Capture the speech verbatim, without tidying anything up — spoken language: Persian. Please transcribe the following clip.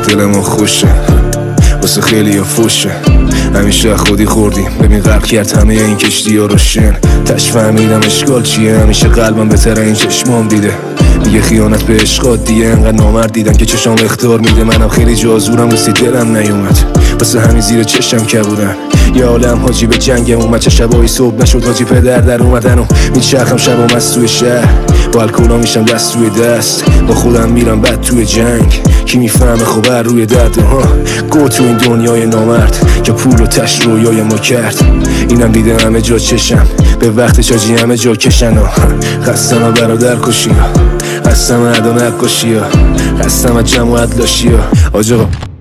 دل ما خوشه واسه خیلی ها فوشه، همیشه خودی خوردیم ببین غرق کرد همه این کشتی ها رو شن. تش فهمیدم اشکال چیه، همیشه قلبم بهتره این چشمام دیده. دیگه خیانت به عشقات دیگه انقدر نامرد دیدم که چشام اختار میده. منم خیلی جازورم رسید دلم نیومد، واسه همین زیر چشم کبودن. یه عالم حاجی به جنگم اومد، چه شبایی صبح نشد حاجی پدر در اومدن و میچرخم شبام از توی شهر. با الکولا میشم دست توی دست، با خودم میرم بعد توی جنگ. کی میفهمه خب بر روی درد ها گو تو این دنیای نامرد که پول و تش رویای ما کرد. اینم دیده همه جا چشم به وقت حاجی همه جا کشن ها. خستم برادر کشی ها، خستم ادا نقاشی ها، خستم جماعت لاشی ها. آجا